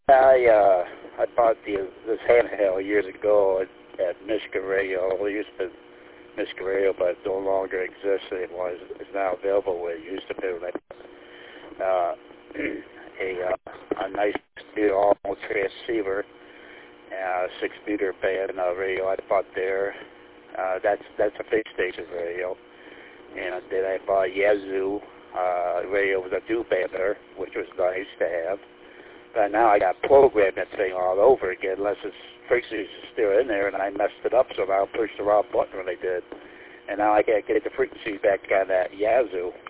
I bought this handheld years ago at Michigan Radio. It used to be Michigan Radio, but it no longer exists anymore. It's now available where it used to be. A nice new all transceiver, 6-meter band radio I bought there. That's a big station radio. And then I bought Yazoo radio with a new bander, which was nice to have. But now I got programmed that thing all over again, unless its frequencies are still in there, and I messed it up somehow, pushed the wrong button when I did. And now I can't get the frequency back on that Yazoo.